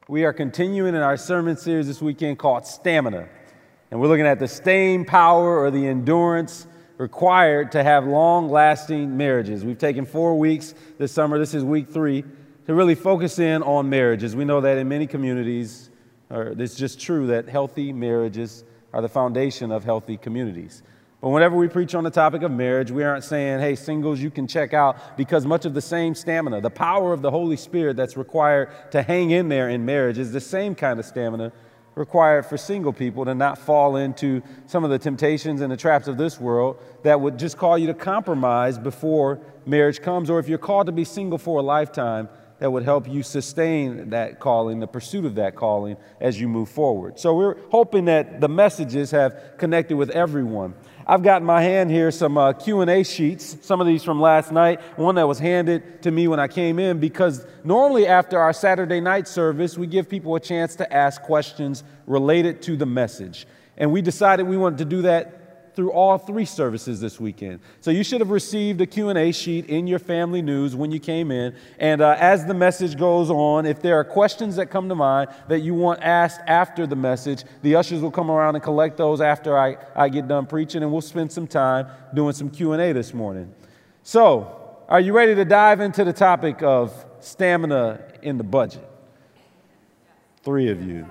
We are continuing in our sermon series this weekend called Stamina. And we're looking at the staying power or the endurance required to have long-lasting marriages. We've taken 4 weeks this summer, this is week 3, to really focus in on marriages. We know that in many communities, it's just true that healthy marriages are the foundation of healthy communities. But whenever we preach on the topic of marriage, we aren't saying, hey, singles, you can check out, because much of the same stamina, the power of the Holy Spirit that's required to hang in there in marriage is the same kind of stamina required for single people to not fall into some of the temptations and the traps of this world that would just call you to compromise before marriage comes, or if you're called to be single for a lifetime, that would help you sustain that calling, the pursuit of that calling as you move forward. So we're hoping that the messages have connected with everyone. I've got in my hand here some Q&A sheets, some of these from last night, one that was handed to me when I came in, because normally after our Saturday night service, we give people a chance to ask questions related to the message. And we decided we wanted to do that through all 3 services this weekend. So you should have received a Q&A sheet in your family news when you came in. And as the message goes on, if there are questions that come to mind that you want asked after the message, the ushers will come around and collect those after I get done preaching, and we'll spend some time doing some Q&A this morning. So, are you ready to dive into the topic of stamina in the budget? 3 of you.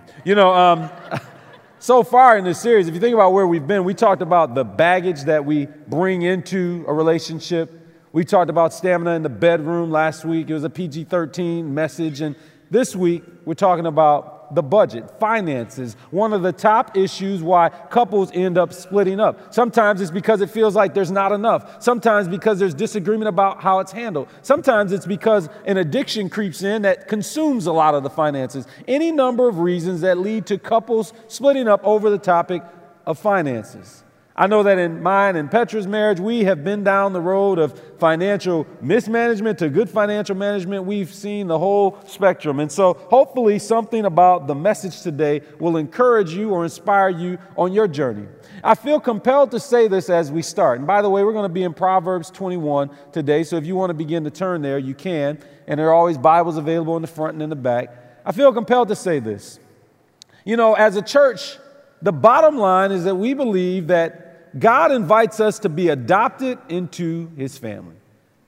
So far in this series, if you think about where we've been, we talked about the baggage that we bring into a relationship. We talked about stamina in the bedroom last week. It was a PG-13 message. And this week, we're talking about the budget, finances, one of the top issues why couples end up splitting up. Sometimes it's because it feels like there's not enough. Sometimes because there's disagreement about how it's handled. Sometimes it's because an addiction creeps in that consumes a lot of the finances. Any number of reasons that lead to couples splitting up over the topic of finances. I know that in mine and Petra's marriage, we have been down the road of financial mismanagement to good financial management. We've seen the whole spectrum. And so hopefully something about the message today will encourage you or inspire you on your journey. I feel compelled to say this as we start. And by the way, we're going to be in Proverbs 21 today. So if you want to begin to turn there, you can. And there are always Bibles available in the front and in the back. I feel compelled to say this. As a church, the bottom line is that we believe that God invites us to be adopted into his family.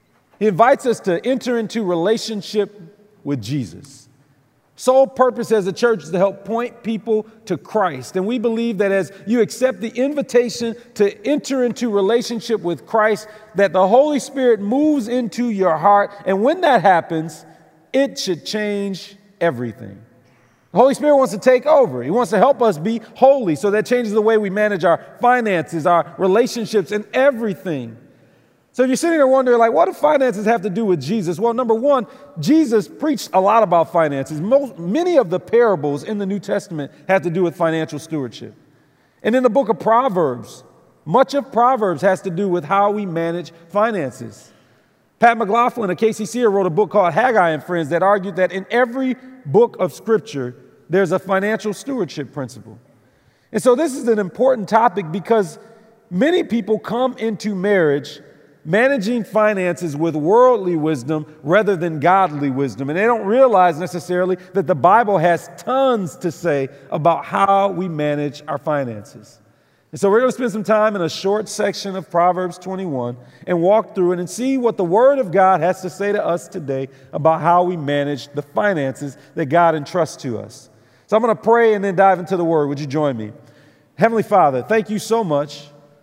He invites us to enter into relationship with Jesus. Sole purpose as a church is to help point people to Christ. And we believe that as you accept the invitation to enter into relationship with Christ, that the Holy Spirit moves into your heart. And when that happens, it should change everything. The Holy Spirit wants to take over. He wants to help us be holy. So that changes the way we manage our finances, our relationships, and everything. So if you're sitting there wondering, what do finances have to do with Jesus? Well, number one, Jesus preached a lot about finances. Many of the parables in the New Testament have to do with financial stewardship. And in the book of Proverbs, much of Proverbs has to do with how we manage finances. Pat McLaughlin, a KCCer, wrote a book called Haggai and Friends that argued that in every book of Scripture, there's a financial stewardship principle. And so this is an important topic because many people come into marriage managing finances with worldly wisdom rather than godly wisdom. And they don't realize necessarily that the Bible has tons to say about how we manage our finances. And so we're going to spend some time in a short section of Proverbs 21 and walk through it and see what the Word of God has to say to us today about how we manage the finances that God entrusts to us. So I'm going to pray and then dive into the Word. Would you join me? Heavenly Father, thank you so much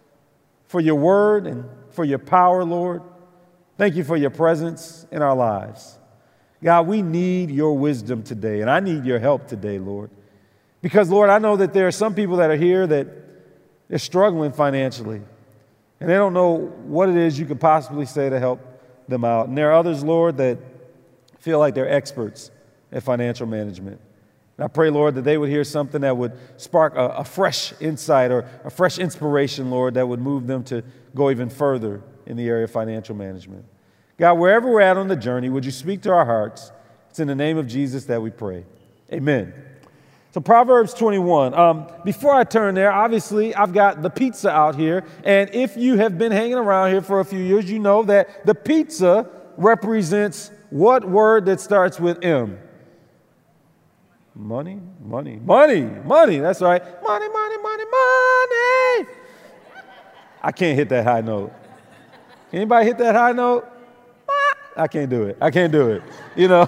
for your Word and for your power, Lord. Thank you for your presence in our lives. God, we need your wisdom today, and I need your help today, Lord. Because, Lord, I know that there are some people that are here that they're struggling financially, and they don't know what it is you could possibly say to help them out. And there are others, Lord, that feel like they're experts at financial management. And I pray, Lord, that they would hear something that would spark a fresh insight or a fresh inspiration, Lord, that would move them to go even further in the area of financial management. God, wherever we're at on the journey, would you speak to our hearts? It's in the name of Jesus that we pray. Amen. So Proverbs 21. Before I turn there, obviously, I've got the pizza out here. And if you have been hanging around here for a few years, you know that the pizza represents what word that starts with M? Money, money, money, money. That's right. Money, money, money, money. I can't hit that high note. Can anybody hit that high note? I can't do it. I can't do it. You know,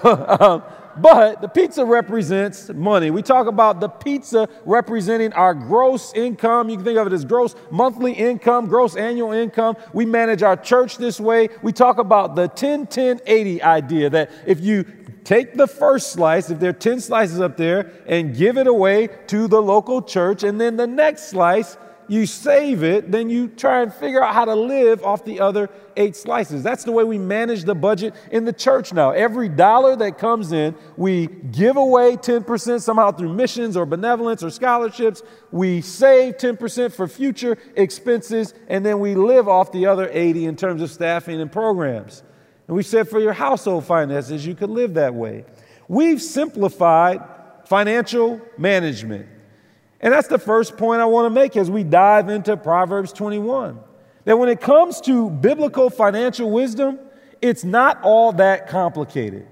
but the pizza represents money. We talk about the pizza representing our gross income. You can think of it as gross monthly income, gross annual income. We manage our church this way. We talk about the 10-10-80 idea that if you take the first slice, if there are 10 slices up there, and give it away to the local church, and then the next slice, you save it, then you try and figure out how to live off the other 8 slices. That's the way we manage the budget in the church now. Every dollar that comes in, we give away 10% somehow through missions or benevolence or scholarships. We save 10% for future expenses, and then we live off the other 80 in terms of staffing and programs. And we said for your household finances, you could live that way. We've simplified financial management. And that's the first point I want to make as we dive into Proverbs 21. That when it comes to biblical financial wisdom, it's not all that complicated.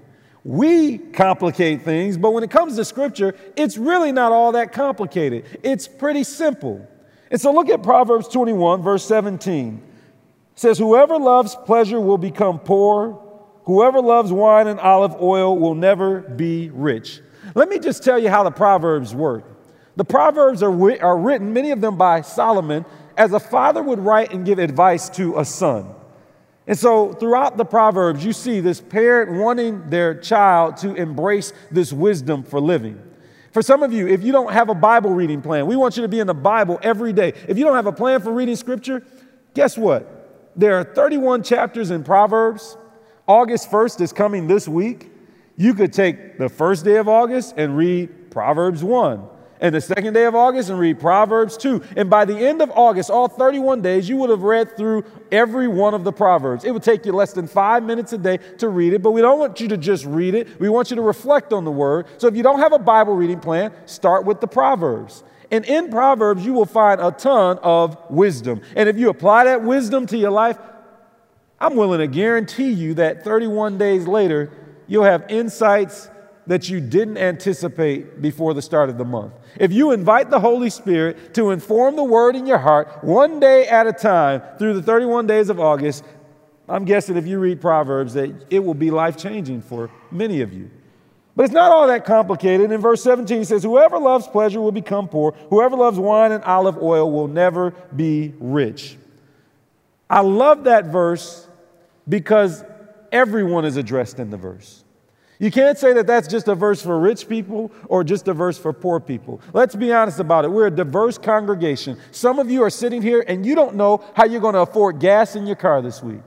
We complicate things, but when it comes to Scripture, it's really not all that complicated. It's pretty simple. And so look at Proverbs 21, verse 17. It says, whoever loves pleasure will become poor. Whoever loves wine and olive oil will never be rich. Let me just tell you how the Proverbs work. The Proverbs are written, many of them by Solomon, as a father would write and give advice to a son. And so throughout the Proverbs, you see this parent wanting their child to embrace this wisdom for living. For some of you, if you don't have a Bible reading plan, we want you to be in the Bible every day. If you don't have a plan for reading Scripture, guess what? There are 31 chapters in Proverbs. August 1st is coming this week. You could take the first day of August and read Proverbs 1. And the second day of August and read Proverbs 2. And by the end of August, all 31 days, you would have read through every one of the Proverbs. It would take you less than 5 minutes a day to read it, but we don't want you to just read it. We want you to reflect on the Word. So if you don't have a Bible reading plan, start with the Proverbs. And in Proverbs, you will find a ton of wisdom. And if you apply that wisdom to your life, I'm willing to guarantee you that 31 days later, you'll have insights that you didn't anticipate before the start of the month. If you invite the Holy Spirit to inform the Word in your heart one day at a time through the 31 days of August, I'm guessing if you read Proverbs that it will be life-changing for many of you. But it's not all that complicated. In verse 17, it says, whoever loves pleasure will become poor. Whoever loves wine and olive oil will never be rich. I love that verse because everyone is addressed in the verse. You can't say that that's just a verse for rich people or just a verse for poor people. Let's be honest about it. We're a diverse congregation. Some of you are sitting here and you don't know how you're going to afford gas in your car this week.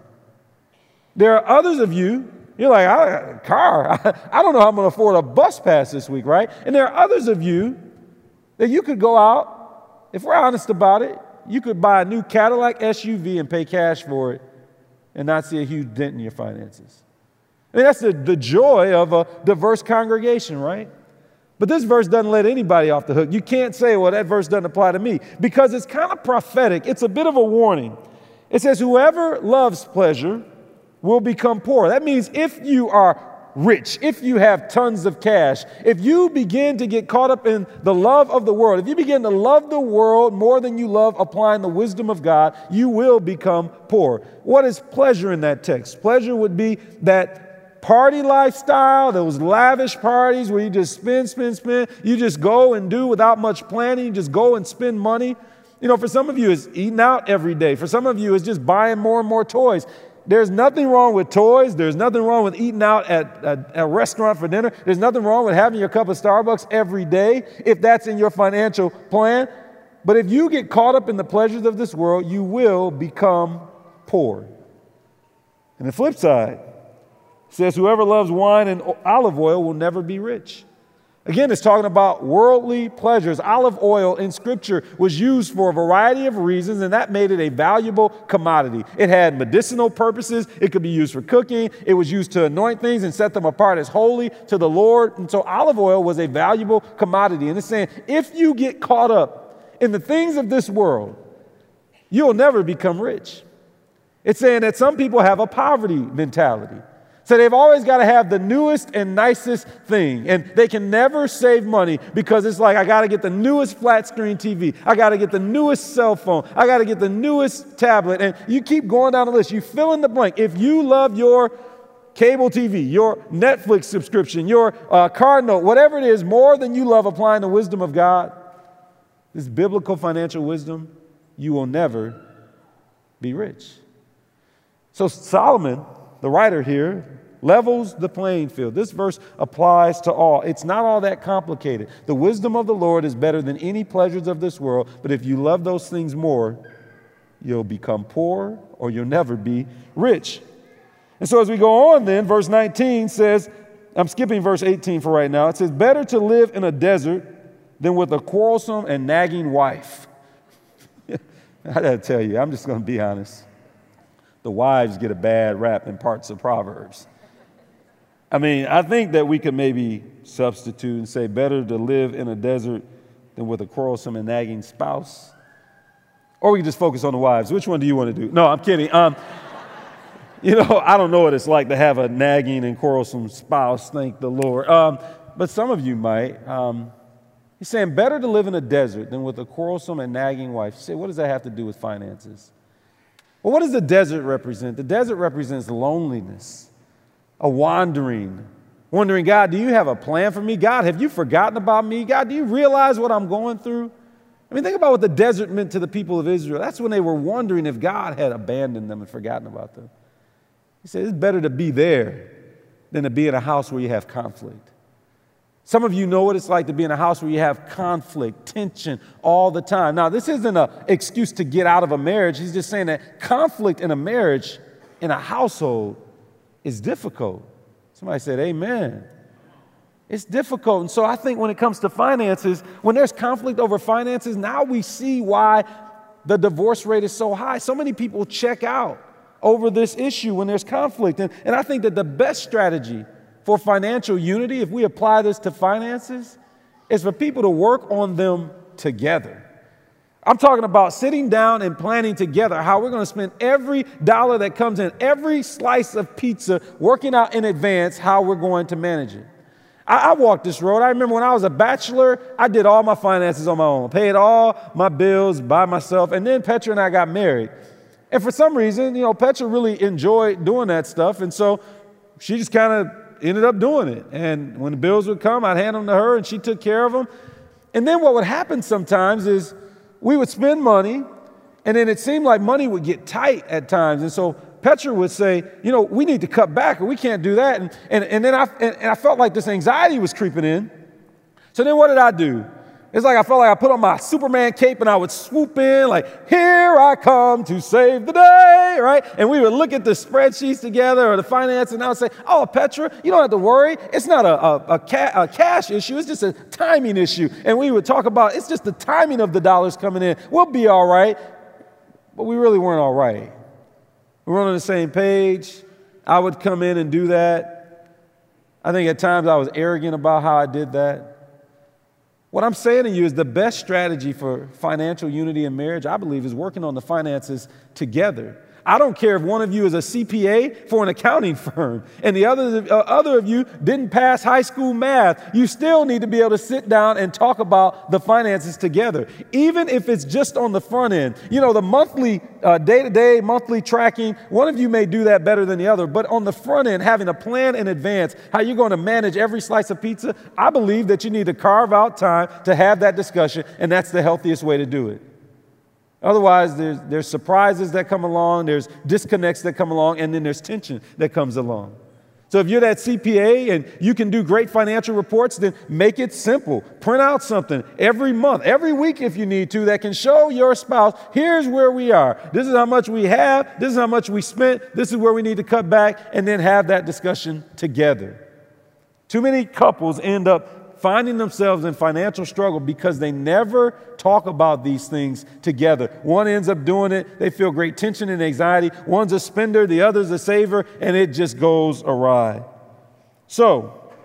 There are others of you, you're like, I don't know how I'm going to afford a bus pass this week, right? And there are others of you that you could go out, if we're honest about it, you could buy a new Cadillac SUV and pay cash for it and not see a huge dent in your finances. I mean, that's the joy of a diverse congregation, right? But this verse doesn't let anybody off the hook. You can't say, well, that verse doesn't apply to me, because it's kind of prophetic. It's a bit of a warning. It says, whoever loves pleasure will become poor. That means if you are rich, if you have tons of cash, if you begin to get caught up in the love of the world, if you begin to love the world more than you love applying the wisdom of God, you will become poor. What is pleasure in that text? Pleasure would be that party lifestyle, those lavish parties where you just spend. You just go and do without much planning. You just go and spend money. You know, for some of you, it's eating out every day. For some of you, it's just buying more and more toys. There's nothing wrong with toys. There's nothing wrong with eating out at a restaurant for dinner. There's nothing wrong with having your cup of Starbucks every day if that's in your financial plan. But if you get caught up in the pleasures of this world, you will become poor. And the flip side says, whoever loves wine and olive oil will never be rich. Again, it's talking about worldly pleasures. Olive oil in Scripture was used for a variety of reasons, and that made it a valuable commodity. It had medicinal purposes. It could be used for cooking. It was used to anoint things and set them apart as holy to the Lord. And so olive oil was a valuable commodity. And it's saying, if you get caught up in the things of this world, you'll never become rich. It's saying that some people have a poverty mentality. So they've always got to have the newest and nicest thing. And they can never save money because it's like, I got to get the newest flat screen TV. I got to get the newest cell phone. I got to get the newest tablet. And you keep going down the list. You fill in the blank. If you love your cable TV, your Netflix subscription, your car note, whatever it is, more than you love applying the wisdom of God, this biblical financial wisdom, you will never be rich. So Solomon, the writer here, levels the playing field. This verse applies to all. It's not all that complicated. The wisdom of the Lord is better than any pleasures of this world, but if you love those things more, you'll become poor or you'll never be rich. And so as we go on then, verse 19 says, I'm skipping verse 18 for right now. It says, better to live in a desert than with a quarrelsome and nagging wife. I got to tell you, I'm just going to be honest. The wives get a bad rap in parts of Proverbs. I mean, I think that we could maybe substitute and say better to live in a desert than with a quarrelsome and nagging spouse. Or we can just focus on the wives. Which one do you want to do? No, I'm kidding. I don't know what it's like to have a nagging and quarrelsome spouse, thank the Lord. But some of you might. He's saying better to live in a desert than with a quarrelsome and nagging wife. You say, what does that have to do with finances? Well, what does the desert represent? The desert represents loneliness, a wandering, wondering, God, do you have a plan for me? God, have you forgotten about me? God, do you realize what I'm going through? I mean, think about what the desert meant to the people of Israel. That's when they were wondering if God had abandoned them and forgotten about them. He said, it's better to be there than to be in a house where you have conflict. Some of you know what it's like to be in a house where you have conflict, tension all the time. Now, this isn't an excuse to get out of a marriage. He's just saying that conflict in a marriage, in a household, is difficult. Somebody said, amen. It's difficult. And so I think when it comes to finances, when there's conflict over finances, now we see why the divorce rate is so high. So many people check out over this issue when there's conflict. And I think that the best strategy for financial unity, if we apply this to finances, is for people to work on them together. I'm talking about sitting down and planning together how we're going to spend every dollar that comes in, every slice of pizza, working out in advance how we're going to manage it. I walked this road. I remember when I was a bachelor, I did all my finances on my own, paid all my bills by myself, and then Petra and I got married. And for some reason, Petra really enjoyed doing that stuff, and so she just kind of ended up doing it. And when the bills would come, I'd hand them to her and she took care of them. And then what would happen sometimes is we would spend money and then it seemed like money would get tight at times. And so Petra would say, we need to cut back or we can't do that. And then I felt like this anxiety was creeping in. So then what did I do? It's like I felt like I put on my Superman cape and I would swoop in like, here I come to save the day, right? And we would look at the spreadsheets together or the finance and I would say, oh, Petra, you don't have to worry. It's not a cash issue. It's just a timing issue. And we would talk about it's just the timing of the dollars coming in. We'll be all right. But we really weren't all right. We weren't on the same page. I would come in and do that. I think at times I was arrogant about how I did that. What I'm saying to you is the best strategy for financial unity in marriage, I believe, is working on the finances together. I don't care if one of you is a CPA for an accounting firm and the other of you didn't pass high school math. You still need to be able to sit down and talk about the finances together, even if it's just on the front end. The monthly, day-to-day, monthly tracking, one of you may do that better than the other, but on the front end, having a plan in advance, how you're going to manage every slice of pizza, I believe that you need to carve out time to have that discussion, and that's the healthiest way to do it. Otherwise, there's surprises that come along, there's disconnects that come along, and then there's tension that comes along. So if you're that CPA and you can do great financial reports, then make it simple. Print out something every month, every week if you need to, that can show your spouse, here's where we are. This is how much we have. This is how much we spent. This is where we need to cut back, and then have that discussion together. Too many couples end up finding themselves in financial struggle because they never talk about these things together. One ends up doing it. They feel great tension and anxiety. One's a spender, the other's a saver, and it just goes awry. So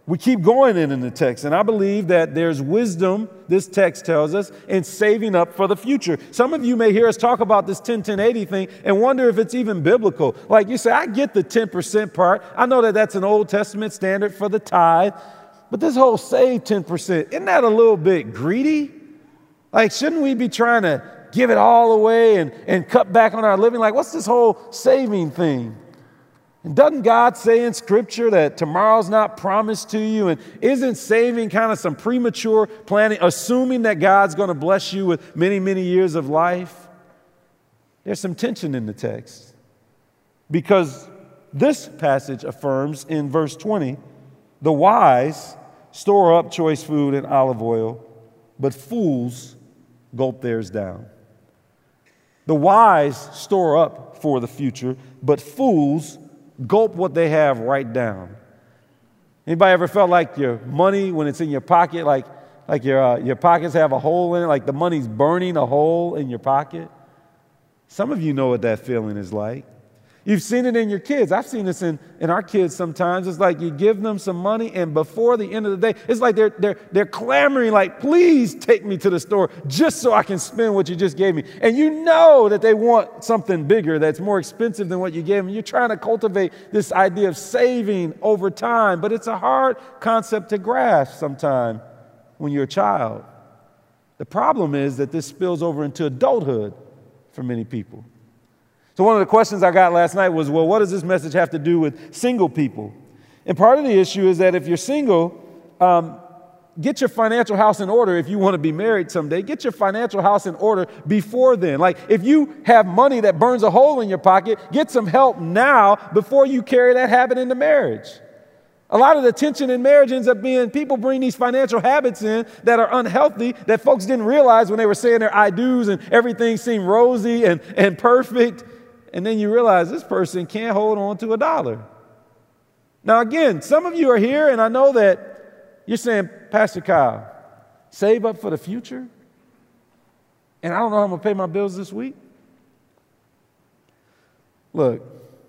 We keep going in the text, and I believe that there's wisdom, this text tells us, in saving up for the future. Some of you may hear us talk about this 10-10-80 thing and wonder if it's even biblical. Like you say, I get the 10% part. I know that that's an Old Testament standard for the tithe, but this whole save 10%, isn't that a little bit greedy? Like, shouldn't we be trying to give it all away and cut back on our living? Like, what's this whole saving thing? And doesn't God say in Scripture that tomorrow's not promised to you? And isn't saving kind of some premature planning, assuming that God's going to bless you with many, many years of life? There's some tension in the text, because this passage affirms in verse 20, the wise store up choice food and olive oil, but fools gulp theirs down. The wise store up for the future, but fools gulp what they have right down. Anybody ever felt like your money, when it's in your pocket, like your pockets have a hole in it, like the money's burning a hole in your pocket? Some of you know what that feeling is like. You've seen it in your kids. I've seen this in our kids sometimes. It's like you give them some money, and before the end of the day, it's like they're clamoring, like, please take me to the store just so I can spend what you just gave me. And you know that they want something bigger that's more expensive than what you gave them. You're trying to cultivate this idea of saving over time, but it's a hard concept to grasp sometimes when you're a child. The problem is that this spills over into adulthood for many people. So one of the questions I got last night was, well, what does this message have to do with single people? And part of the issue is that if you're single, get your financial house in order. If you want to be married someday, get your financial house in order before then. Like, if you have money that burns a hole in your pocket, get some help now before you carry that habit into marriage. A lot of the tension in marriage ends up being people bring these financial habits in that are unhealthy, that folks didn't realize when they were saying their I do's and everything seemed rosy and perfect. And then you realize this person can't hold on to $1. Now, again, some of you are here, and I know that you're saying, Pastor Kyle, save up for the future? And I don't know how I'm going to pay my bills this week? Look,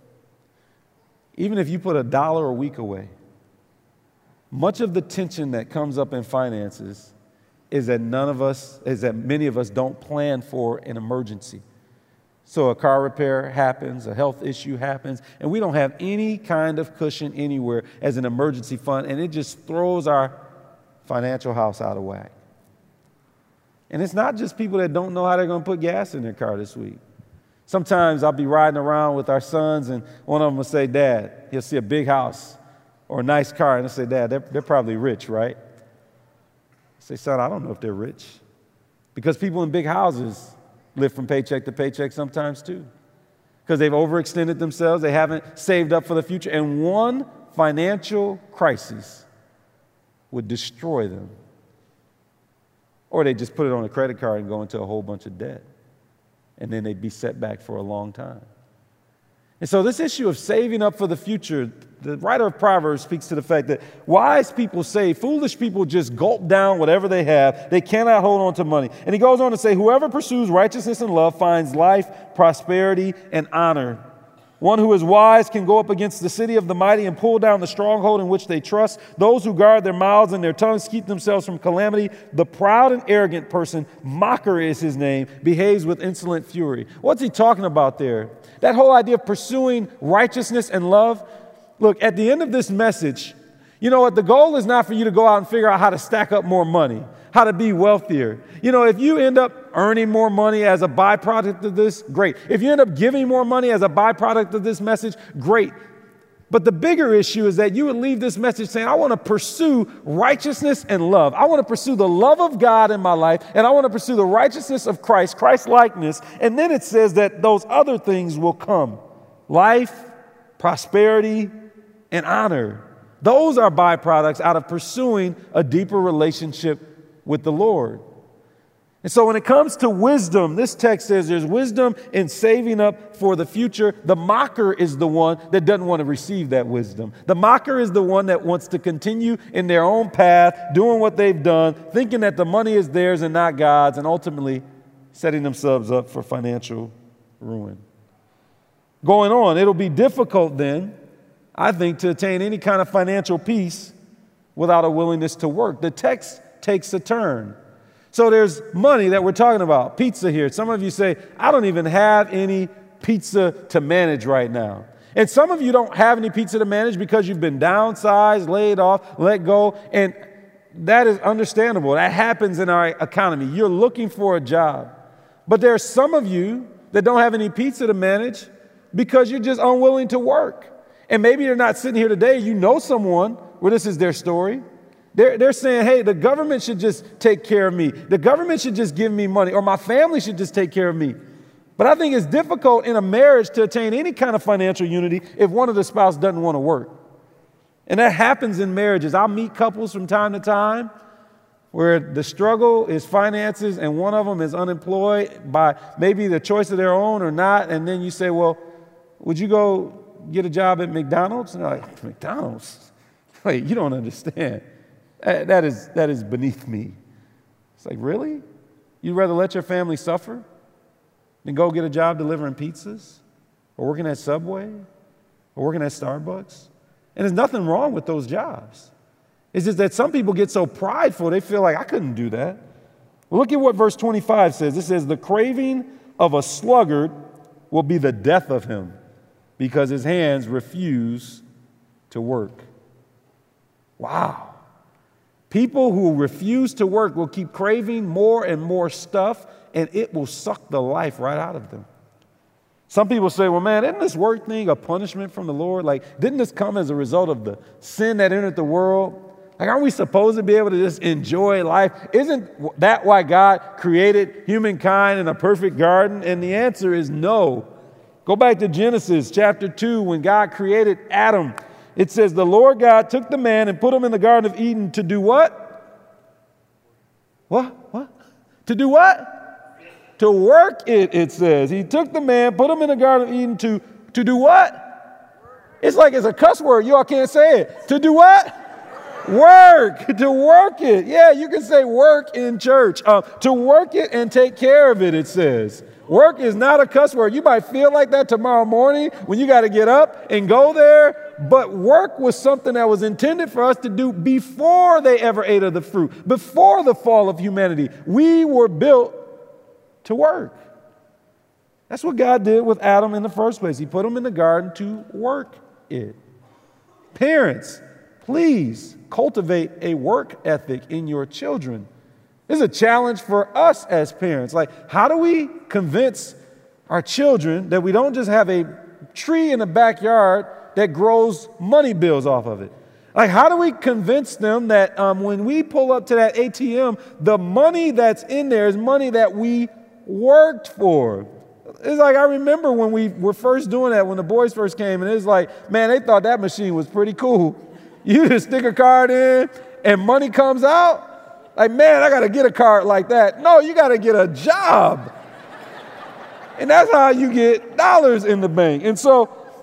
even if you put $1 a week away, much of the tension that comes up in finances is that many of us don't plan for an emergency. So a car repair happens, a health issue happens, and we don't have any kind of cushion anywhere as an emergency fund, and it just throws our financial house out of whack. And it's not just people that don't know how they're going to put gas in their car this week. Sometimes I'll be riding around with our sons, and one of them will say, Dad, he'll see a big house or a nice car, and he'll say, Dad, they're probably rich, right? I say, son, I don't know if they're rich. Because people in big houses live from paycheck to paycheck sometimes too, because they've overextended themselves. They haven't saved up for the future, and one financial crisis would destroy them. Or they just put it on a credit card and go into a whole bunch of debt, and then they'd be set back for a long time. And so this issue of saving up for the future, the writer of Proverbs speaks to the fact that wise people save, foolish people just gulp down whatever they have. They cannot hold on to money. And he goes on to say, whoever pursues righteousness and love finds life, prosperity, and honor. One who is wise can go up against the city of the mighty and pull down the stronghold in which they trust. Those who guard their mouths and their tongues keep themselves from calamity. The proud and arrogant person, mocker is his name, behaves with insolent fury. What's he talking about there? That whole idea of pursuing righteousness and love. Look, at the end of this message, you know what? The goal is not for you to go out and figure out how to stack up more money, how to be wealthier. You know, if you end up earning more money as a byproduct of this, great. If you end up giving more money as a byproduct of this message, great. But the bigger issue is that you would leave this message saying, I want to pursue righteousness and love. I want to pursue the love of God in my life, and I want to pursue the righteousness of Christ, Christ-likeness. And then it says that those other things will come. Life, prosperity, and honor. Those are byproducts out of pursuing a deeper relationship with the Lord. And so when it comes to wisdom, this text says there's wisdom in saving up for the future. The mocker is the one that doesn't want to receive that wisdom. The mocker is the one that wants to continue in their own path, doing what they've done, thinking that the money is theirs and not God's, and ultimately setting themselves up for financial ruin. Going on, it'll be difficult then, I think, to attain any kind of financial peace without a willingness to work. The text takes a turn. So there's money that we're talking about, pizza here. Some of you say, I don't even have any pizza to manage right now. And some of you don't have any pizza to manage because you've been downsized, laid off, let go. And that is understandable. That happens in our economy. You're looking for a job. But there are some of you that don't have any pizza to manage because you're just unwilling to work. And maybe you're not sitting here today. You know someone where this is their story. They're saying, hey, the government should just take care of me. The government should just give me money, or my family should just take care of me. But I think it's difficult in a marriage to attain any kind of financial unity if one of the spouse doesn't want to work. And that happens in marriages. I'll meet couples from time to time where the struggle is finances and one of them is unemployed by maybe the choice of their own or not. And then you say, well, would you go get a job at McDonald's? And they're like, McDonald's? Wait, you don't understand. That is beneath me. It's like, really? You'd rather let your family suffer than go get a job delivering pizzas or working at Subway or working at Starbucks? And there's nothing wrong with those jobs. It's just that some people get so prideful, they feel like, I couldn't do that. Well, look at what verse 25 says. It says, the craving of a sluggard will be the death of him because his hands refuse to work. Wow. People who refuse to work will keep craving more and more stuff, and it will suck the life right out of them. Some people say, well, man, isn't this work thing a punishment from the Lord? Like, didn't this come as a result of the sin that entered the world? Like, aren't we supposed to be able to just enjoy life? Isn't that why God created humankind in a perfect garden? And the answer is no. Go back to Genesis chapter 2, when God created Adam. It says, the Lord God took the man and put him in the Garden of Eden to do what? What? To do what? To work it, it says. He took the man, put him in the Garden of Eden to do what? It's like it's a cuss word. You all can't say it. To do what? Work. To work it. Yeah, you can say work in church. To work it and take care of it, it says. Work is not a cuss word. You might feel like that tomorrow morning when you got to get up and go there. But work was something that was intended for us to do before they ever ate of the fruit, before the fall of humanity. We were built to work. That's what God did with Adam in the first place. He put him in the garden to work it. Parents, please cultivate a work ethic in your children. This is a challenge for us as parents. Like, how do we convince our children that we don't just have a tree in the backyard that grows money bills off of it? Like, how do we convince them that when we pull up to that ATM, the money that's in there is money that we worked for? It's like, I remember when we were first doing that, when the boys first came, and it was like, man, they thought that machine was pretty cool. You just stick a card in and money comes out. Like, man, I got to get a card like that. No, you got to get a job. And that's how you get dollars in the bank. And so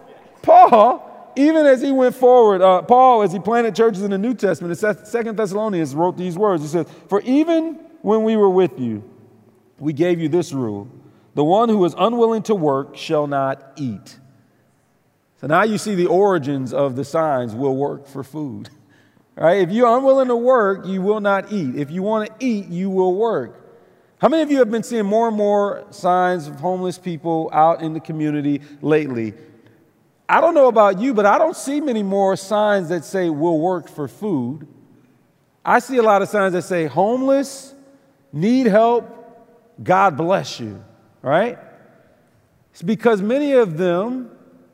Paul, even as he went forward, Paul, as he planted churches in the New Testament, in 2 Thessalonians wrote these words. He says, for even when we were with you, we gave you this rule. The one who is unwilling to work shall not eat. So now you see the origins of the signs, will work for food. Right? If you're unwilling to work, you will not eat. If you want to eat, you will work. How many of you have been seeing more and more signs of homeless people out in the community lately? I don't know about you, but I don't see many more signs that say we'll work for food. I see a lot of signs that say homeless, need help, God bless you, right? It's because many of them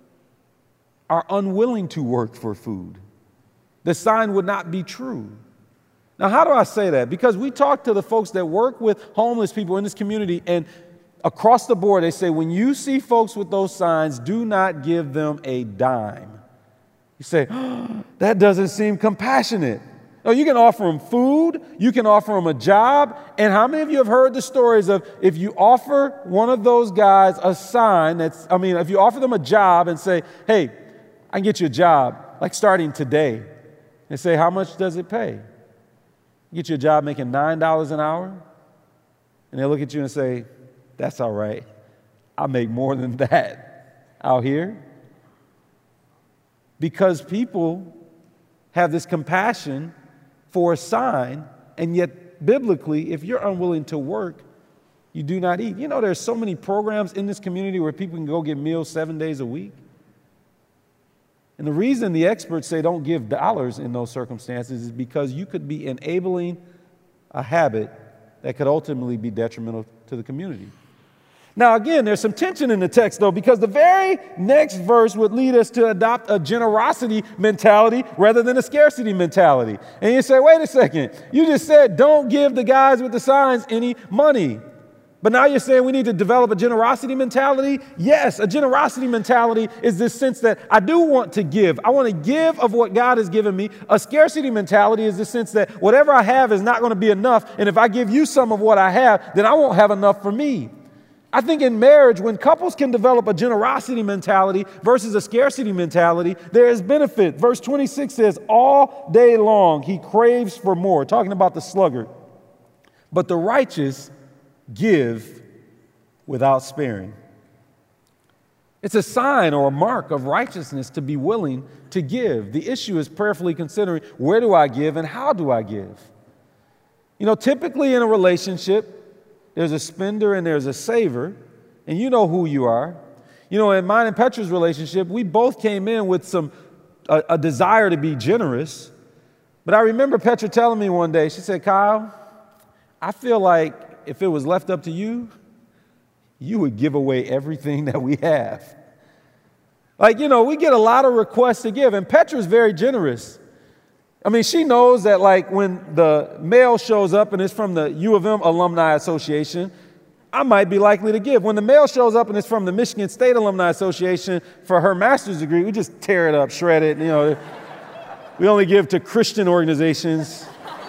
are unwilling to work for food. The sign would not be true. Now, how do I say that? Because we talk to the folks that work with homeless people in this community, and across the board, they say, when you see folks with those signs, do not give them a dime. You say, oh, that doesn't seem compassionate. No, you can offer them food, you can offer them a job, and how many of you have heard the stories of if you offer one of those guys a sign if you offer them a job and say, hey, I can get you a job, like starting today. They say, how much does it pay? Get you a job making $9 an hour? And they look at you and say, that's all right. I make more than that out here. Because people have this compassion for a sign, and yet biblically, if you're unwilling to work, you do not eat. You know, there's so many programs in this community where people can go get meals 7 days a week. And the reason the experts say don't give dollars in those circumstances is because you could be enabling a habit that could ultimately be detrimental to the community. Now, again, there's some tension in the text, though, because the very next verse would lead us to adopt a generosity mentality rather than a scarcity mentality. And you say, wait a second, you just said don't give the guys with the signs any money. But now you're saying we need to develop a generosity mentality? Yes, a generosity mentality is this sense that I do want to give. I want to give of what God has given me. A scarcity mentality is the sense that whatever I have is not going to be enough. And if I give you some of what I have, then I won't have enough for me. I think in marriage, when couples can develop a generosity mentality versus a scarcity mentality, there is benefit. Verse 26 says, all day long he craves for more, talking about the sluggard. But the righteous give without sparing. It's a sign or a mark of righteousness to be willing to give. The issue is prayerfully considering, where do I give and how do I give? You know, typically in a relationship, there's a spender and there's a saver, and you know who you are. You know, in mine and Petra's relationship, we both came in with a desire to be generous. But I remember Petra telling me one day, she said, Kyle, I feel like if it was left up to you, you would give away everything that we have. Like, you know, we get a lot of requests to give, and Petra's very generous. I mean, she knows that, like, when the mail shows up and it's from the U of M Alumni Association, I might be likely to give. When the mail shows up and it's from the Michigan State Alumni Association for her master's degree, we just tear it up, shred it. You know, we only give to Christian organizations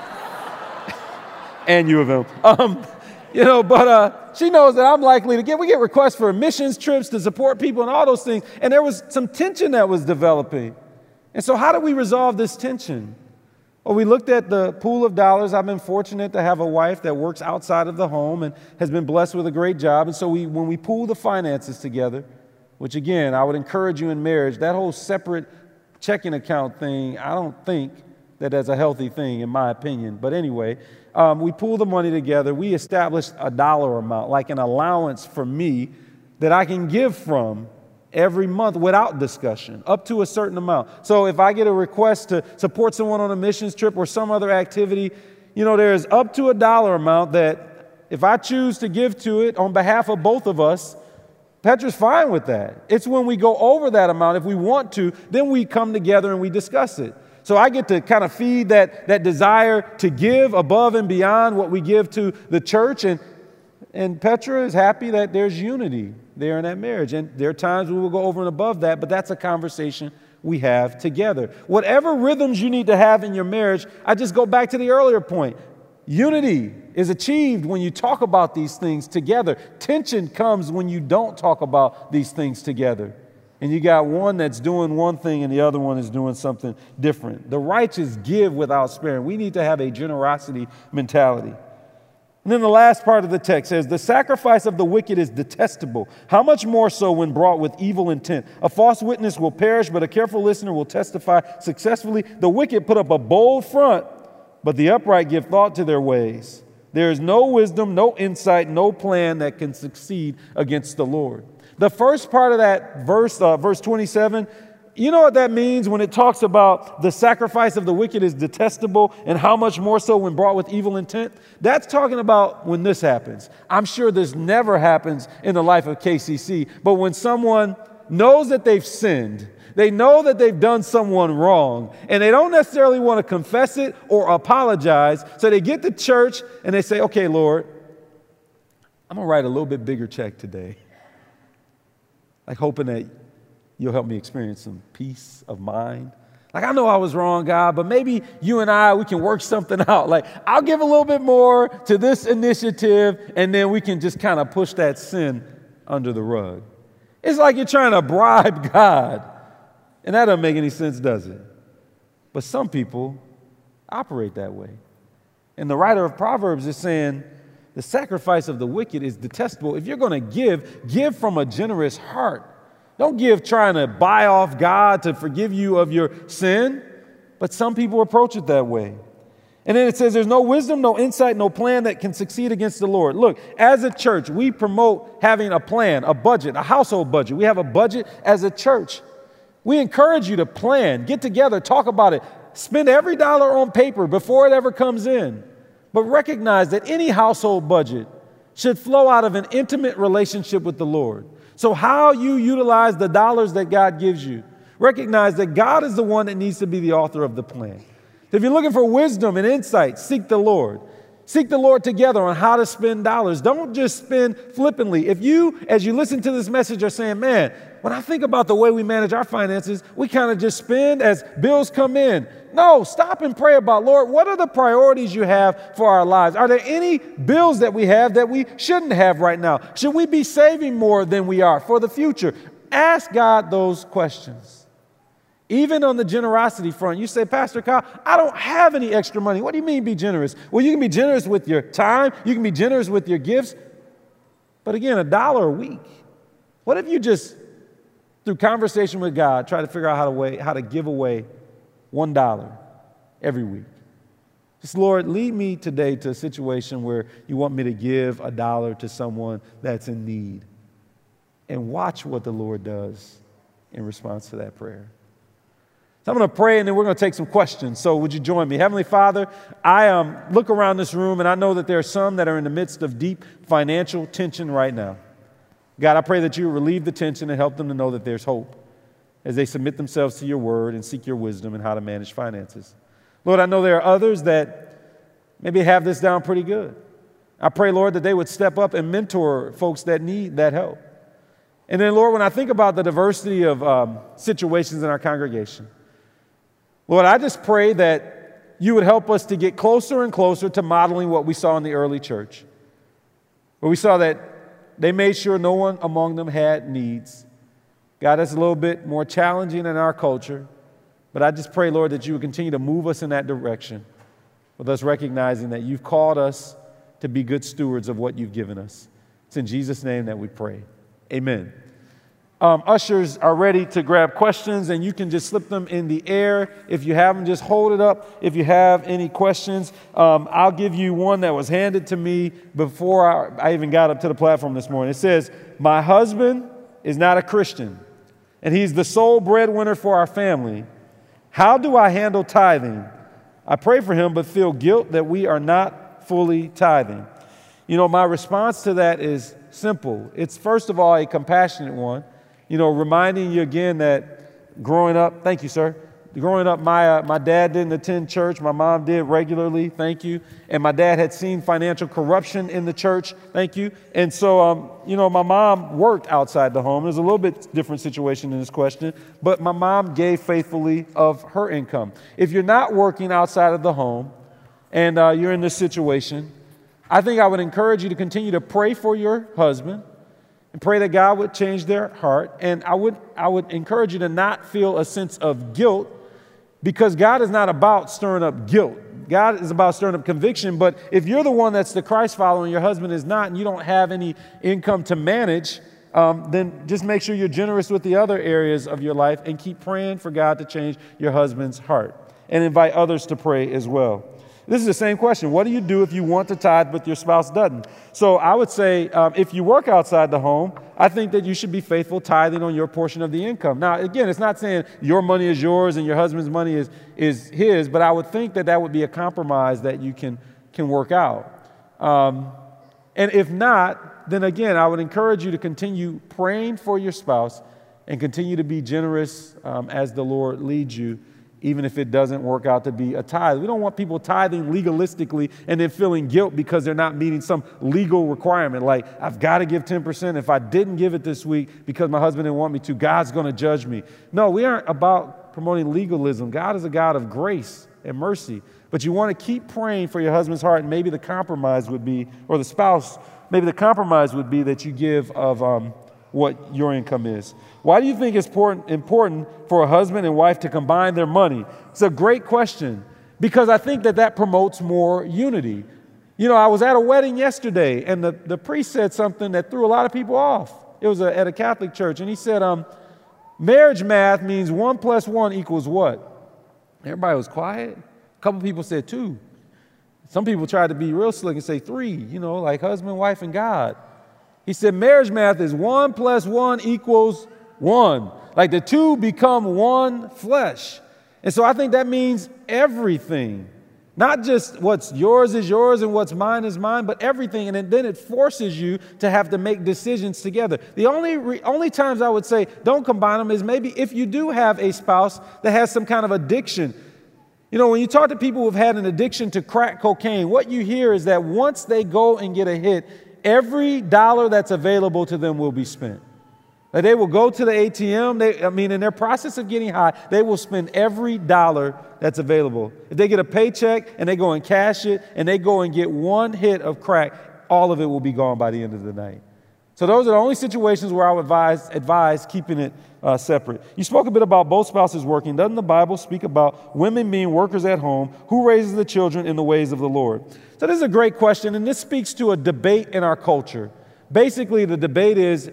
and U of M. You know, but she knows that I'm likely to give. We get requests for missions trips to support people and all those things. And there was some tension that was developing. And so how do we resolve this tension? Well, we looked at the pool of dollars. I've been fortunate to have a wife that works outside of the home and has been blessed with a great job. And so when we pool the finances together, which again, I would encourage you in marriage, that whole separate checking account thing, I don't think that that's a healthy thing in my opinion. But anyway, we pool the money together. We established a dollar amount, like an allowance for me that I can give from every month without discussion, up to a certain amount. So if I get a request to support someone on a missions trip or some other activity, you know, there's up to a dollar amount that if I choose to give to it on behalf of both of us, Petra's fine with that. It's when we go over that amount, if we want to, then we come together and we discuss it. So I get to kind of feed that desire to give above and beyond what we give to the church. And Petra is happy that there's unity there in that marriage. And there are times we will go over and above that, but that's a conversation we have together. Whatever rhythms you need to have in your marriage, I just go back to the earlier point. Unity is achieved when you talk about these things together. Tension comes when you don't talk about these things together. And you got one that's doing one thing and the other one is doing something different. The righteous give without sparing. We need to have a generosity mentality. And then the last part of the text says, the sacrifice of the wicked is detestable. How much more so when brought with evil intent? A false witness will perish, but a careful listener will testify successfully. The wicked put up a bold front, but the upright give thought to their ways. There is no wisdom, no insight, no plan that can succeed against the Lord. The first part of that verse, verse 27, you know what that means when it talks about the sacrifice of the wicked is detestable and how much more so when brought with evil intent? That's talking about when this happens. I'm sure this never happens in the life of KCC, but when someone knows that they've sinned, they know that they've done someone wrong, and they don't necessarily want to confess it or apologize, so they get to church and they say, okay, Lord, I'm going to write a little bit bigger check today. Like hoping that you'll help me experience some peace of mind. Like, I know I was wrong, God, but maybe you and we can work something out. Like, I'll give a little bit more to this initiative, and then we can just kind of push that sin under the rug. It's like you're trying to bribe God. And that doesn't make any sense, does it? But some people operate that way. And the writer of Proverbs is saying, the sacrifice of the wicked is detestable. If you're going to give from a generous heart. Don't give trying to buy off God to forgive you of your sin. But some people approach it that way. And then it says there's no wisdom, no insight, no plan that can succeed against the Lord. Look, as a church, we promote having a plan, a budget, a household budget. We have a budget as a church. We encourage you to plan, get together, talk about it, spend every dollar on paper before it ever comes in. But recognize that any household budget should flow out of an intimate relationship with the Lord. So how you utilize the dollars that God gives you, recognize that God is the one that needs to be the author of the plan. If you're looking for wisdom and insight, seek the Lord. Seek the Lord together on how to spend dollars. Don't just spend flippantly. If you, as you listen to this message, are saying, man, when I think about the way we manage our finances, we kind of just spend as bills come in. No, stop and pray about, Lord, what are the priorities you have for our lives? Are there any bills that we have that we shouldn't have right now? Should we be saving more than we are for the future? Ask God those questions. Even on the generosity front, you say, Pastor Kyle, I don't have any extra money. What do you mean be generous? Well, you can be generous with your time. You can be generous with your gifts. But again, $1 a week. What if you just, through conversation with God, try to figure out how to give away $1 every week? Just, Lord, lead me today to a situation where you want me to give $1 to someone that's in need. And watch what the Lord does in response to that prayer. So I'm going to pray, and then we're going to take some questions. So would you join me? Heavenly Father, I look around this room, and I know that there are some that are in the midst of deep financial tension right now. God, I pray that you relieve the tension and help them to know that there's hope as they submit themselves to your word and seek your wisdom in how to manage finances. Lord, I know there are others that maybe have this down pretty good. I pray, Lord, that they would step up and mentor folks that need that help. And then, Lord, when I think about the diversity of situations in our congregation, Lord, I just pray that you would help us to get closer and closer to modeling what we saw in the early church, where we saw that they made sure no one among them had needs. God, that's a little bit more challenging in our culture, but I just pray, Lord, that you would continue to move us in that direction, with us recognizing that you've called us to be good stewards of what you've given us. It's in Jesus' name that we pray. Amen. Ushers are ready to grab questions, and you can just slip them in the air. If you have them, just hold it up. If you have any questions, I'll give you one that was handed to me before I even got up to the platform this morning. It says, my husband is not a Christian, and he's the sole breadwinner for our family. How do I handle tithing? I pray for him, but feel guilt that we are not fully tithing. You know, my response to that is simple. It's, first of all, a compassionate one. You know, reminding you again that growing up, thank you, sir. Growing up, my dad didn't attend church. My mom did regularly, thank you. And my dad had seen financial corruption in the church, thank you. And so, you know, my mom worked outside the home. There's a little bit different situation in this question, but my mom gave faithfully of her income. If you're not working outside of the home and you're in this situation, I think I would encourage you to continue to pray for your husband and pray that God would change their heart. And I would encourage you to not feel a sense of guilt, because God is not about stirring up guilt. God is about stirring up conviction. But if you're the one that's the Christ follower and your husband is not, and you don't have any income to manage, then just make sure you're generous with the other areas of your life and keep praying for God to change your husband's heart, and invite others to pray as well. This is the same question. What do you do if you want to tithe but your spouse doesn't? So I would say if you work outside the home, I think that you should be faithful tithing on your portion of the income. Now, again, it's not saying your money is yours and your husband's money is his, but I would think that would be a compromise that you can work out. And if not, then again, I would encourage you to continue praying for your spouse and continue to be generous as the Lord leads you, even if it doesn't work out to be a tithe. We don't want people tithing legalistically and then feeling guilt because they're not meeting some legal requirement. Like, I've got to give 10%. If I didn't give it this week because my husband didn't want me to, God's going to judge me. No, we aren't about promoting legalism. God is a God of grace and mercy. But you want to keep praying for your husband's heart, and maybe the compromise would be, or the spouse, maybe the compromise would be that you give of what your income is. Why do you think it's important for a husband and wife to combine their money? It's a great question, because I think that promotes more unity. You know, I was at a wedding yesterday, and the priest said something that threw a lot of people off. It was at a Catholic church, and he said, marriage math means 1 + 1 = what? Everybody was quiet. A couple people said 2. Some people try to be real slick and say 3, like husband, wife, and God. He said marriage math is 1 + 1 = 1. Like the two become one flesh. And so I think that means everything. Not just what's yours is yours and what's mine is mine, but everything. And then it forces you to have to make decisions together. The only times I would say don't combine them is maybe if you do have a spouse that has some kind of addiction. When you talk to people who've had an addiction to crack cocaine, what you hear is that once they go and get a hit, every dollar that's available to them will be spent. Like they will go to the ATM. In their process of getting high, they will spend every dollar that's available. If they get a paycheck and they go and cash it and they go and get one hit of crack, all of it will be gone by the end of the night. So those are the only situations where I would advise keeping it separate. You spoke a bit about both spouses working. Doesn't the Bible speak about women being workers at home? Who raises the children in the ways of the Lord? So this is a great question, and this speaks to a debate in our culture. Basically, the debate is,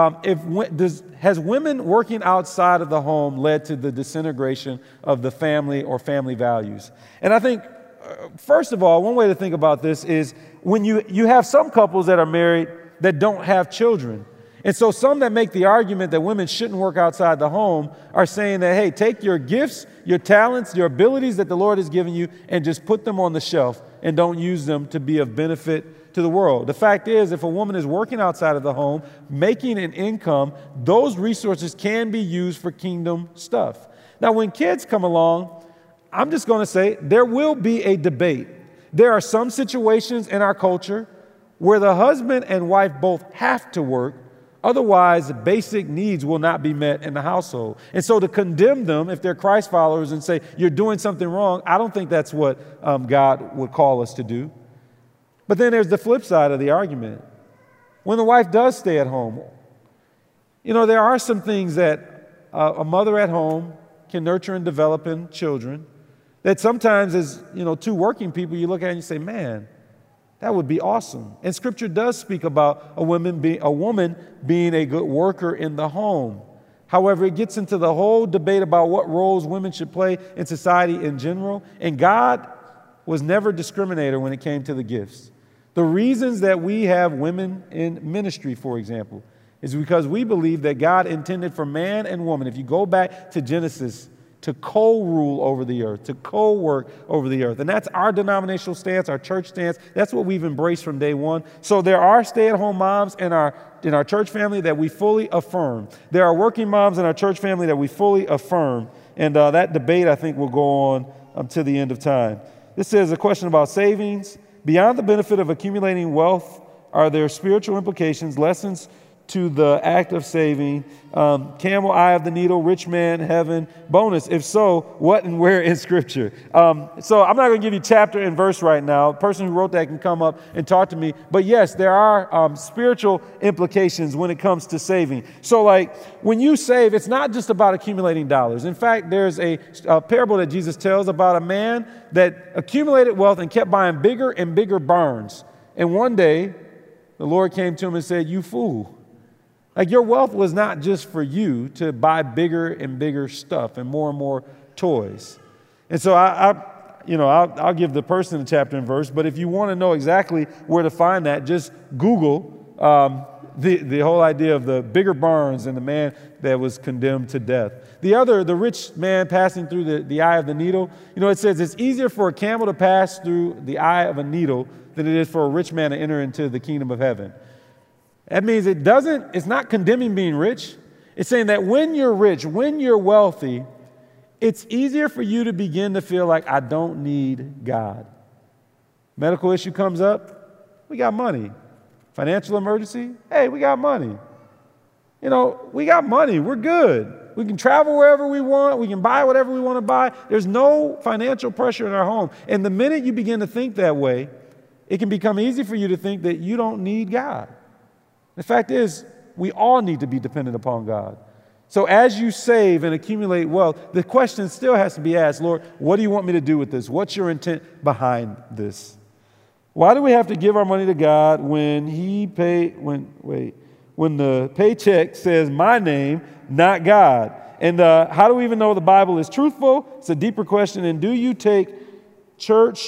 has women working outside of the home led to the disintegration of the family or family values? And I think, first of all, one way to think about this is when you have some couples that are married that don't have children. And so some that make the argument that women shouldn't work outside the home are saying that, hey, take your gifts, your talents, your abilities that the Lord has given you and just put them on the shelf and don't use them to be of benefit to the world. The fact is, if a woman is working outside of the home, making an income, those resources can be used for kingdom stuff. Now, when kids come along, I'm just going to say there will be a debate. There are some situations in our culture where the husband and wife both have to work, otherwise basic needs will not be met in the household. And so to condemn them if they're Christ followers and say you're doing something wrong, I don't think that's what God would call us to do. But then there's the flip side of the argument. When the wife does stay at home, there are some things that a mother at home can nurture and develop in children that sometimes as, two working people, you look at it and you say, man, that would be awesome. And Scripture does speak about a woman being a good worker in the home. However, it gets into the whole debate about what roles women should play in society in general. And God was never a discriminator when it came to the gifts. The reasons that we have women in ministry, for example, is because we believe that God intended for man and woman, if you go back to Genesis, to co-rule over the earth, to co-work over the earth. And that's our denominational stance, our church stance. That's what we've embraced from day one. So there are stay-at-home moms in our church family that we fully affirm. There are working moms in our church family that we fully affirm. And that debate, I think, will go on to the end of time. This is a question about savings. Beyond the benefit of accumulating wealth, are there spiritual implications, lessons to the act of saving? Camel, eye of the needle, rich man, heaven, bonus. If so, what and where in Scripture? So I'm not going to give you chapter and verse right now. The person who wrote that can come up and talk to me. But yes, there are spiritual implications when it comes to saving. So like when you save, it's not just about accumulating dollars. In fact, there's a parable that Jesus tells about a man that accumulated wealth and kept buying bigger and bigger barns. And one day, the Lord came to him and said, "You fool. Like your wealth was not just for you to buy bigger and bigger stuff and more toys." And so I'll give the person the chapter and verse, but if you want to know exactly where to find that, just Google the whole idea of the bigger barns and the man that was condemned to death. The rich man passing through the eye of the needle, it says it's easier for a camel to pass through the eye of a needle than it is for a rich man to enter into the kingdom of heaven. That means it's not condemning being rich. It's saying that when you're rich, when you're wealthy, it's easier for you to begin to feel like I don't need God. Medical issue comes up, we got money. Financial emergency, hey, we got money. We got money, we're good. We can travel wherever we want, we can buy whatever we want to buy. There's no financial pressure in our home. And the minute you begin to think that way, it can become easy for you to think that you don't need God. The fact is, we all need to be dependent upon God. So as you save and accumulate wealth, the question still has to be asked, Lord, what do you want me to do with this? What's your intent behind this? Why do we have to give our money to God when the paycheck says my name, not God? And how do we even know the Bible is truthful? It's a deeper question. And do you take church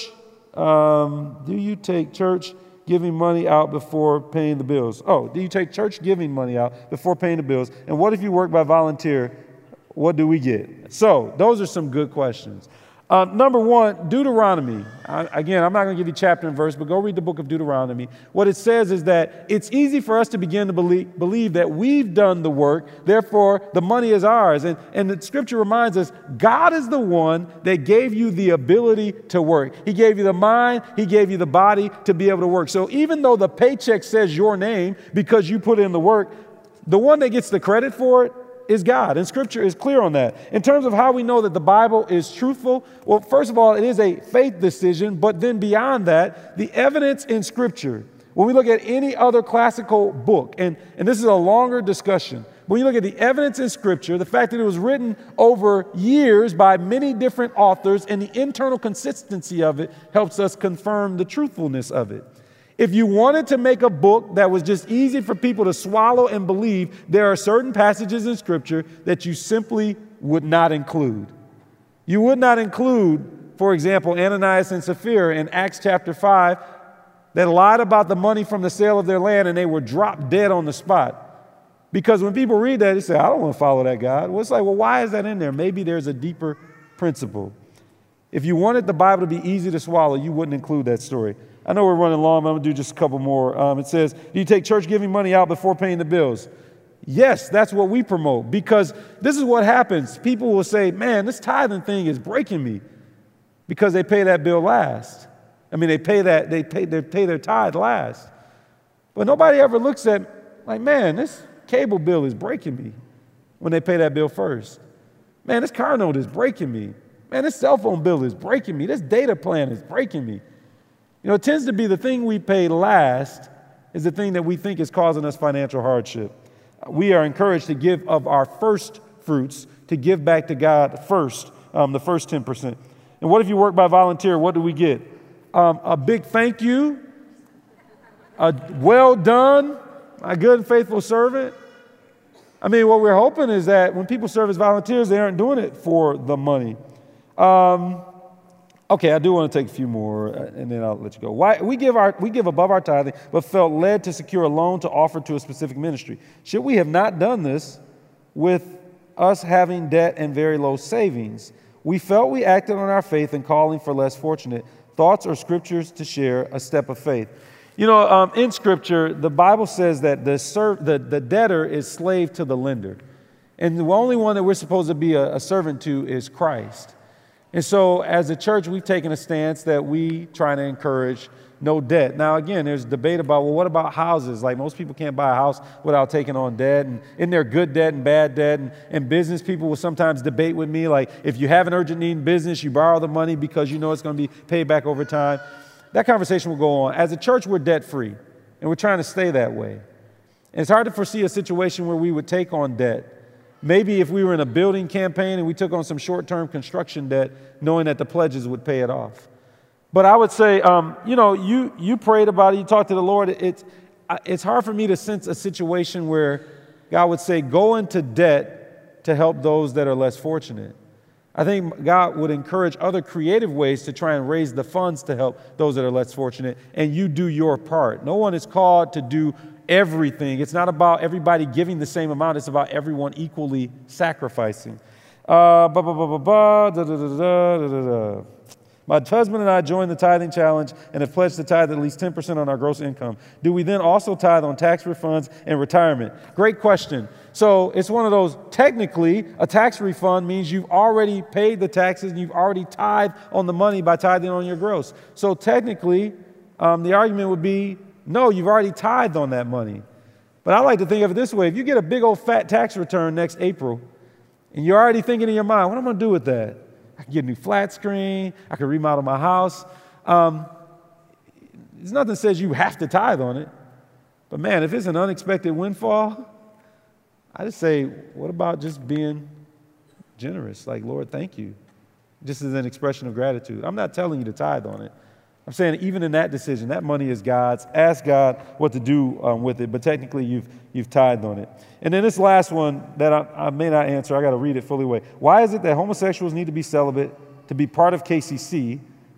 Do you take church giving money out before paying the bills? Oh, do you take church giving money out before paying the bills? And what if you work by volunteer? What do we get? So those are some good questions. Number one, Deuteronomy. Again, I'm not going to give you chapter and verse, but go read the book of Deuteronomy. What it says is that it's easy for us to begin to believe that we've done the work, therefore the money is ours. And the scripture reminds us, God is the one that gave you the ability to work. He gave you the mind, he gave you the body to be able to work. So even though the paycheck says your name because you put in the work, the one that gets the credit for it is God, and Scripture is clear on that. In terms of how we know that the Bible is truthful, well, first of all, it is a faith decision, but then beyond that, the evidence in Scripture, when we look at any other classical book, and this is a longer discussion, when you look at the evidence in Scripture, the fact that it was written over years by many different authors, and the internal consistency of it helps us confirm the truthfulness of it. If you wanted to make a book that was just easy for people to swallow and believe, there are certain passages in Scripture that you simply would not include. You would not include, for example, Ananias and Sapphira in Acts chapter 5 that lied about the money from the sale of their land and they were dropped dead on the spot. Because when people read that, they say, I don't want to follow that God. Well, it's like, well, why is that in there? Maybe there's a deeper principle. If you wanted the Bible to be easy to swallow, you wouldn't include that story. I know we're running long, but I'm going to do just a couple more. It says, do you take church giving money out before paying the bills? Yes, that's what we promote, because this is what happens. People will say, man, this tithing thing is breaking me, because they pay that bill last. I mean, they pay their tithe last. But nobody ever looks at, like, man, this cable bill is breaking me when they pay that bill first. Man, this car note is breaking me. Man, this cell phone bill is breaking me. This data plan is breaking me. You know, it tends to be the thing we pay last is the thing that we think is causing us financial hardship. We are encouraged to give of our first fruits, to give back to God first, the first 10%. And what if you work by volunteer? What do we get? A big thank you, a well done, my good and faithful servant. I mean, what we're hoping is that when people serve as volunteers, they aren't doing it for the money. Okay, I do want to take a few more, and then I'll let you go. Why we give above our tithing, but felt led to secure a loan to offer to a specific ministry. Should we have not done this with us having debt and very low savings? We felt we acted on our faith in calling for less fortunate. Thoughts or scriptures to share a step of faith? You know, in Scripture, the Bible says that the debtor is slave to the lender, and the only one that we're supposed to be a servant to is Christ. And so as a church, we've taken a stance that we try to encourage no debt. Now, again, there's debate about, well, what about houses? Like, most people can't buy a house without taking on debt. And isn't there good debt and bad debt? And business people will sometimes debate with me, like, if you have an urgent need in business, you borrow the money because you know it's going to be paid back over time. That conversation will go on. As a church, we're debt-free, and we're trying to stay that way. And it's hard to foresee a situation where we would take on debt. Maybe if we were in a building campaign and we took on some short-term construction debt, knowing that the pledges would pay it off. But I would say, you know, you prayed about it, you talked to the Lord. It's hard for me to sense a situation where God would say, go into debt to help those that are less fortunate. I think God would encourage other creative ways to try and raise the funds to help those that are less fortunate, and you do your part. No one is called to do everything. It's not about everybody giving the same amount. It's about everyone equally sacrificing. My husband and I joined the tithing challenge and have pledged to tithe at least 10% on our gross income. Do we then also tithe on tax refunds and retirement? Great question. So it's one of those, technically, a tax refund means you've already paid the taxes and you've already tithed on the money by tithing on your gross. So technically, the argument would be, no, you've already tithed on that money. But I like to think of it this way. If you get a big old fat tax return next April, and you're already thinking in your mind, what am I going to do with that? I can get a new flat screen. I can remodel my house. There's nothing that says you have to tithe on it. But man, if it's an unexpected windfall, I just say, what about just being generous? Like, Lord, thank you. Just as an expression of gratitude. I'm not telling you to tithe on it. I'm saying even in that decision, that money is God's. Ask God what to do with it, but technically you've tithed on it. And then this last one that I may not answer, I got to read it fully away. Why is it that homosexuals need to be celibate to be part of KCC,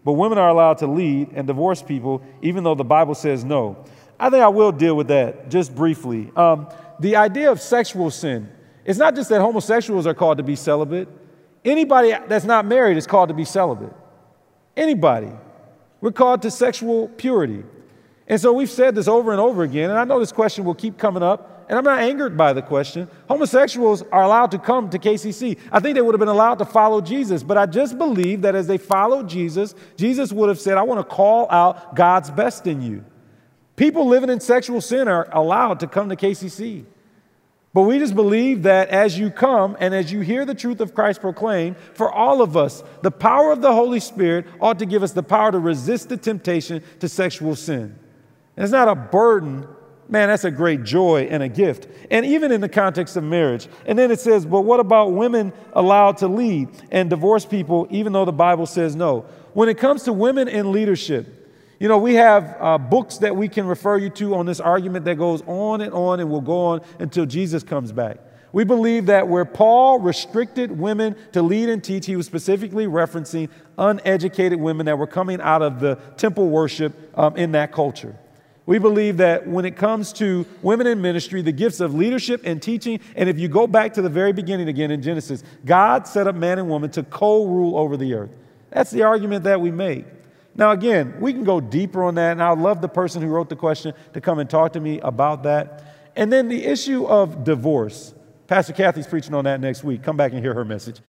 but women are allowed to lead and divorce people, even though the Bible says no. I think I will deal with that just briefly. The idea of sexual sin, it's not just that homosexuals are called to be celibate. Anybody that's not married is called to be celibate. Anybody. We're called to sexual purity. And so we've said this over and over again, and I know this question will keep coming up, and I'm not angered by the question. Homosexuals are allowed to come to KCC. I think they would have been allowed to follow Jesus, but I just believe that as they followed Jesus, Jesus would have said, I want to call out God's best in you. People living in sexual sin are allowed to come to KCC. But we just believe that as you come and as you hear the truth of Christ proclaimed, for all of us, the power of the Holy Spirit ought to give us the power to resist the temptation to sexual sin. And it's not a burden. Man, that's a great joy and a gift. And even in the context of marriage. And then it says, but what about women allowed to lead and divorce people, even though the Bible says no? When it comes to women in leadership, you know, we have books that we can refer you to on this argument that goes on and will go on until Jesus comes back. We believe that where Paul restricted women to lead and teach, he was specifically referencing uneducated women that were coming out of the temple worship in that culture. We believe that when it comes to women in ministry, the gifts of leadership and teaching, and if you go back to the very beginning again in Genesis, God set up man and woman to co-rule over the earth. That's the argument that we make. Now, again, we can go deeper on that, and I would love the person who wrote the question to come and talk to me about that. And then the issue of divorce. Pastor Kathy's preaching on that next week. Come back and hear her message.